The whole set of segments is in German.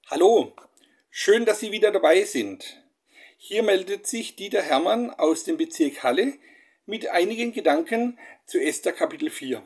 Hallo, schön, dass Sie wieder dabei sind. Hier meldet sich Dieter Hermann aus dem Bezirk Halle mit einigen Gedanken zu Esther Kapitel 4.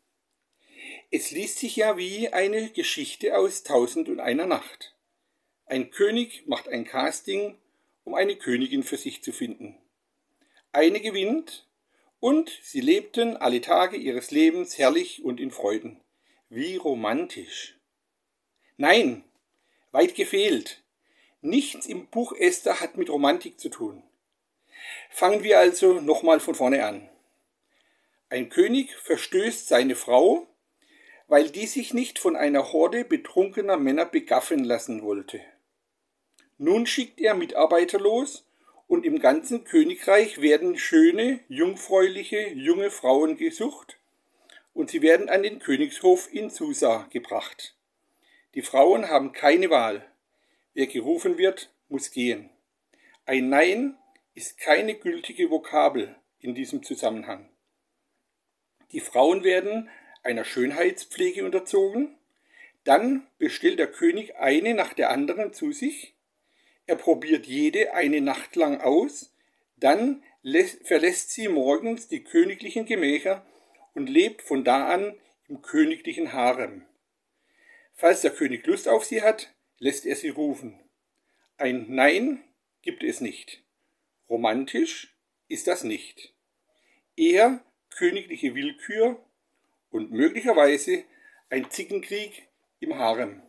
Es liest sich ja wie eine Geschichte aus Tausend und einer Nacht. Ein König macht ein Casting, um eine Königin für sich zu finden. Eine gewinnt und sie lebten alle Tage ihres Lebens herrlich und in Freuden. Wie romantisch. Nein, weit gefehlt. Nichts im Buch Esther hat mit Romantik zu tun. Fangen wir also nochmal von vorne an. Ein König verstößt seine Frau, weil die sich nicht von einer Horde betrunkener Männer begaffen lassen wollte. Nun schickt er Mitarbeiter los und im ganzen Königreich werden schöne, jungfräuliche, junge Frauen gesucht und sie werden an den Königshof in Susa gebracht. Die Frauen haben keine Wahl. Wer gerufen wird, muss gehen. Ein Nein ist keine gültige Vokabel in diesem Zusammenhang. Die Frauen werden einer Schönheitspflege unterzogen, dann bestellt der König eine nach der anderen zu sich, er probiert jede eine Nacht lang aus, dann verlässt sie morgens die königlichen Gemächer und lebt von da an im königlichen Harem. Falls der König Lust auf sie hat, lässt er sie rufen. Ein Nein gibt es nicht. Romantisch ist das nicht. Eher königliche Willkür und möglicherweise ein Zickenkrieg im Harem.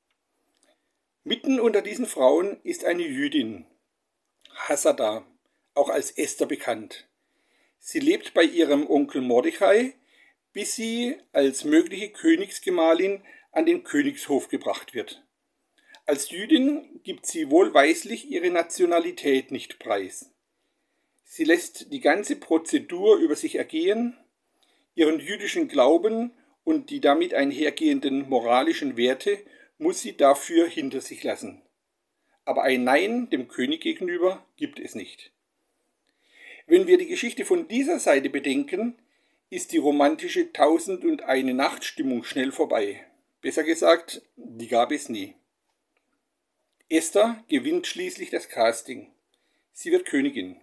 Mitten unter diesen Frauen ist eine Jüdin, Hasada, auch als Esther bekannt. Sie lebt bei ihrem Onkel Mordechai, bis sie als mögliche Königsgemahlin an den Königshof gebracht wird. Als Jüdin gibt sie wohlweislich ihre Nationalität nicht preis. Sie lässt die ganze Prozedur über sich ergehen, ihren jüdischen Glauben und die damit einhergehenden moralischen Werte muss sie dafür hinter sich lassen. Aber ein Nein dem König gegenüber gibt es nicht. Wenn wir die Geschichte von dieser Seite bedenken, ist die romantische Tausend-und-eine-Nacht-Stimmung schnell vorbei. Besser gesagt, die gab es nie. Esther gewinnt schließlich das Casting. Sie wird Königin.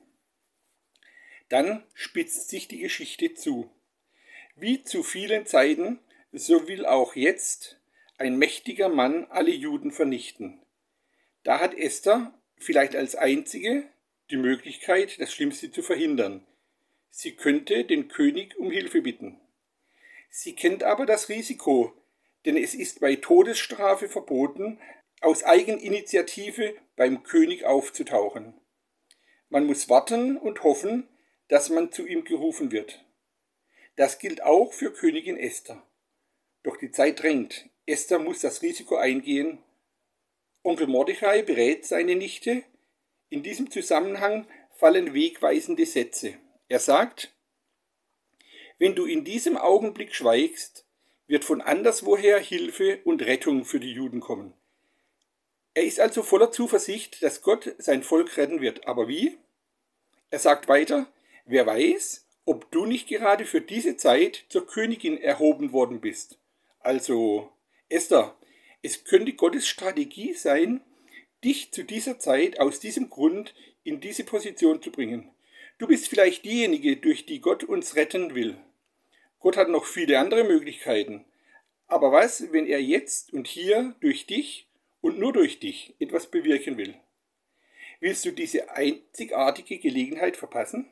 Dann spitzt sich die Geschichte zu. Wie zu vielen Zeiten, so will auch jetzt ein mächtiger Mann alle Juden vernichten. Da hat Esther vielleicht als einzige die Möglichkeit, das Schlimmste zu verhindern. Sie könnte den König um Hilfe bitten. Sie kennt aber das Risiko, denn es ist bei Todesstrafe verboten, aus Eigeninitiative beim König aufzutauchen. Man muss warten und hoffen, dass man zu ihm gerufen wird. Das gilt auch für Königin Esther. Doch die Zeit drängt. Esther muss das Risiko eingehen. Onkel Mordechai berät seine Nichte. In diesem Zusammenhang fallen wegweisende Sätze. Er sagt: Wenn du in diesem Augenblick schweigst, wird von anderswoher Hilfe und Rettung für die Juden kommen. Er ist also voller Zuversicht, dass Gott sein Volk retten wird. Aber wie? Er sagt weiter: Wer weiß, ob du nicht gerade für diese Zeit zur Königin erhoben worden bist. Also, Esther, es könnte Gottes Strategie sein, dich zu dieser Zeit aus diesem Grund in diese Position zu bringen. Du bist vielleicht diejenige, durch die Gott uns retten will. Gott hat noch viele andere Möglichkeiten. Aber was, wenn er jetzt und hier durch dich und nur durch dich etwas bewirken will? Willst du diese einzigartige Gelegenheit verpassen?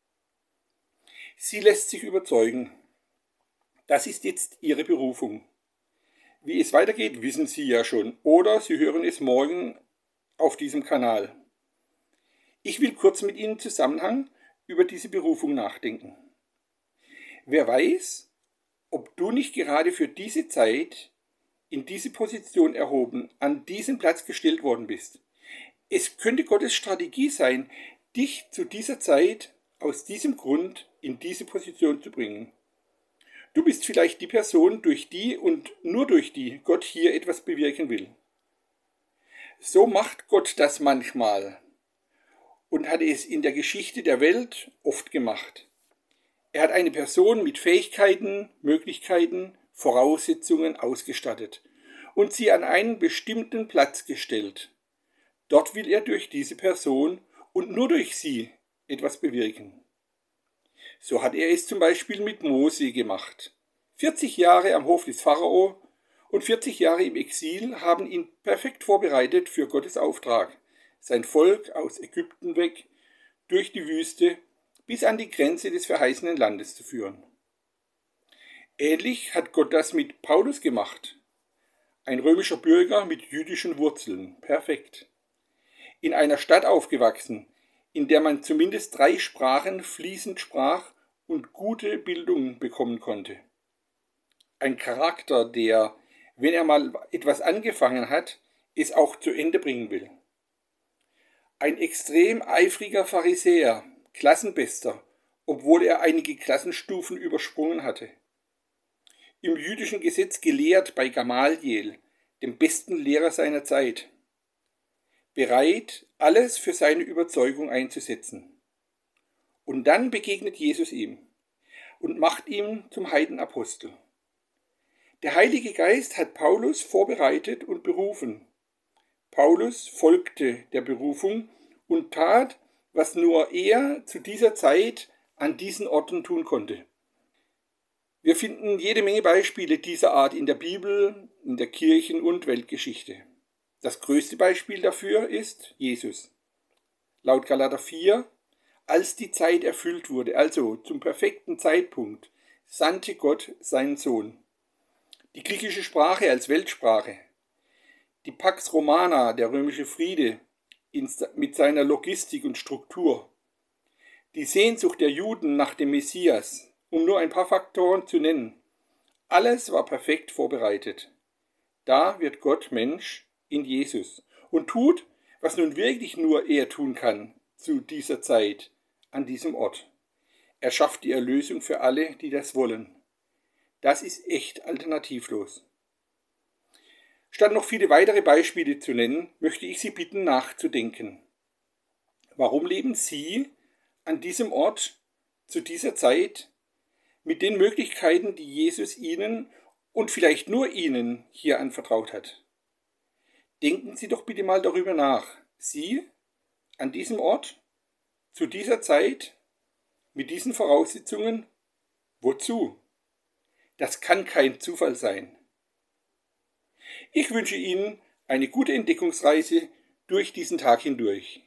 Sie lässt sich überzeugen. Das ist jetzt ihre Berufung. Wie es weitergeht, wissen Sie ja schon. Oder Sie hören es morgen auf diesem Kanal. Ich will kurz mit Ihnen im Zusammenhang über diese Berufung nachdenken. Wer weiß, ob du nicht gerade für diese Zeit in diese Position erhoben, an diesen Platz gestellt worden bist. Es könnte Gottes Strategie sein, dich zu dieser Zeit aus diesem Grund in diese Position zu bringen. Du bist vielleicht die Person, durch die und nur durch die Gott hier etwas bewirken will. So macht Gott das manchmal und hat es in der Geschichte der Welt oft gemacht. Er hat eine Person mit Fähigkeiten, Möglichkeiten, Voraussetzungen ausgestattet. und sie an einen bestimmten Platz gestellt. Dort will er durch diese Person und nur durch sie etwas bewirken. So hat er es zum Beispiel mit Mose gemacht. 40 Jahre am Hof des Pharao und 40 Jahre im Exil haben ihn perfekt vorbereitet für Gottes Auftrag, sein Volk aus Ägypten weg, durch die Wüste bis an die Grenze des verheißenen Landes zu führen. Ähnlich hat Gott das mit Paulus gemacht. Ein römischer Bürger mit jüdischen Wurzeln, perfekt. In einer Stadt aufgewachsen, in der man zumindest 3 Sprachen fließend sprach und gute Bildung bekommen konnte. Ein Charakter, der, wenn er mal etwas angefangen hat, es auch zu Ende bringen will. Ein extrem eifriger Pharisäer, Klassenbester, obwohl er einige Klassenstufen übersprungen hatte. Im jüdischen Gesetz gelehrt bei Gamaliel, dem besten Lehrer seiner Zeit. Bereit, alles für seine Überzeugung einzusetzen. Und dann begegnet Jesus ihm und macht ihn zum Heidenapostel. Der Heilige Geist hat Paulus vorbereitet und berufen. Paulus folgte der Berufung und tat, was nur er zu dieser Zeit an diesen Orten tun konnte. Wir finden jede Menge Beispiele dieser Art in der Bibel, in der Kirchen- und Weltgeschichte. Das größte Beispiel dafür ist Jesus. Laut Galater 4, als die Zeit erfüllt wurde, also zum perfekten Zeitpunkt, sandte Gott seinen Sohn. Die griechische Sprache als Weltsprache, die Pax Romana, der römische Friede, mit seiner Logistik und Struktur, die Sehnsucht der Juden nach dem Messias, um nur ein paar Faktoren zu nennen. Alles war perfekt vorbereitet. Da wird Gott Mensch in Jesus und tut, was nun wirklich nur er tun kann zu dieser Zeit, an diesem Ort. Er schafft die Erlösung für alle, die das wollen. Das ist echt alternativlos. Statt noch viele weitere Beispiele zu nennen, möchte ich Sie bitten, nachzudenken. Warum leben Sie an diesem Ort zu dieser Zeit mit den Möglichkeiten, die Jesus Ihnen und vielleicht nur Ihnen hier anvertraut hat? Denken Sie doch bitte mal darüber nach. Sie an diesem Ort, zu dieser Zeit, mit diesen Voraussetzungen, wozu? Das kann kein Zufall sein. Ich wünsche Ihnen eine gute Entdeckungsreise durch diesen Tag hindurch.